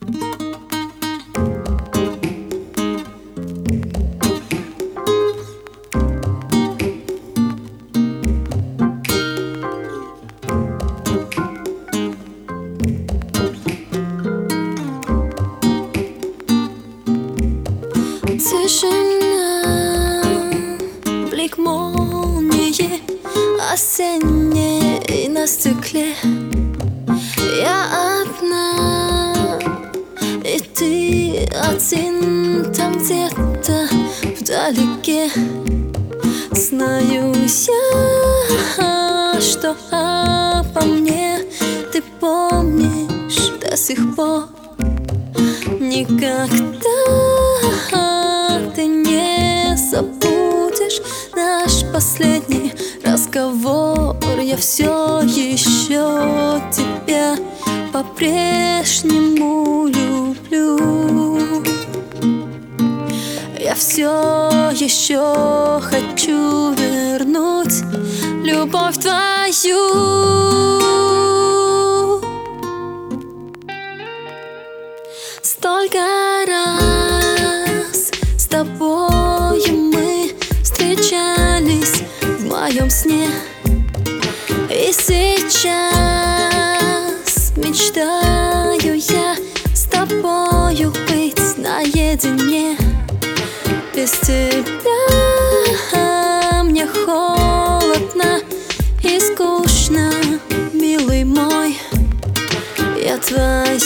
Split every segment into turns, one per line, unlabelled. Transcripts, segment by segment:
Тишина, блик молнии осенней на стекле. Я одна, и ты один там где-то вдалеке. Знаю я, что обо мне ты помнишь до сих пор. Никогда ты не забудешь наш последний разговор. Я все еще тебя по-прежнему люблю. Я все еще хочу вернуть любовь твою. Столько раз с тобою мы встречались в моем сне, и сейчас мечтаю я с тобою быть наедине. Без тебя мне холодно и скучно, милый мой. Я твоя,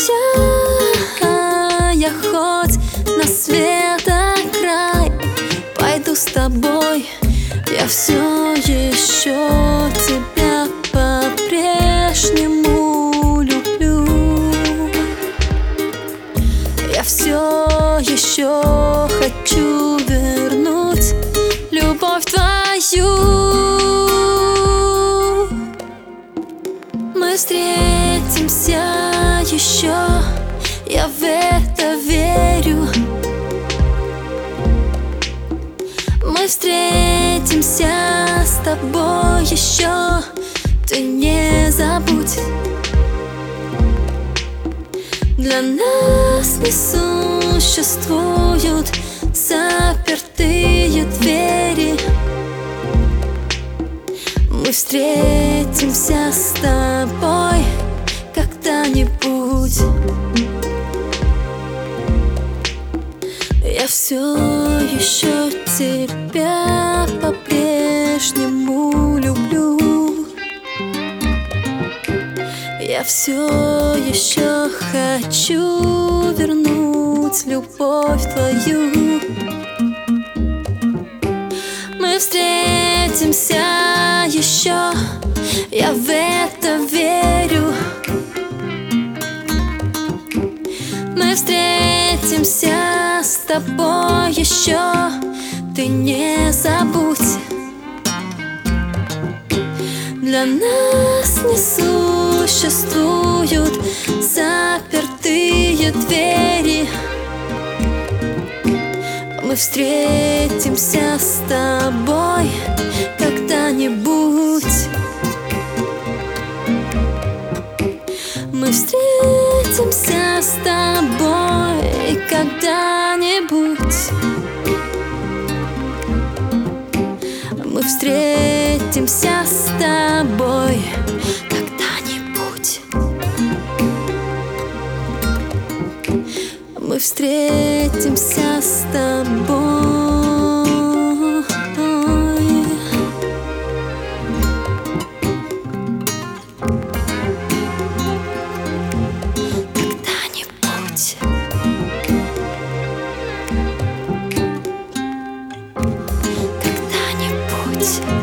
я хоть на светокрай пойду с тобой. Я все еще тебя по-прежнему люблю. Я все еще хочу вернуть любовь твою. Мы встретимся еще, я в это верю. Мы встретимся с тобой еще, ты не забудь. Для нас не существуют запертые двери. Мы встретимся с тобой когда-нибудь. Я все еще тебя по-прежнему люблю. Я все еще хочу вернуть любовь твою. Мы встретимся еще, я в это верю. Мы встретимся с тобой еще, ты не забудь. Для нас не существуют запертые двери. Мы встретимся с тобой когда-нибудь. Мы встретимся с тобой когда-нибудь. Мы встретимся с тобой когда-нибудь. Мы встретимся с тобой когда-нибудь. Когда-нибудь.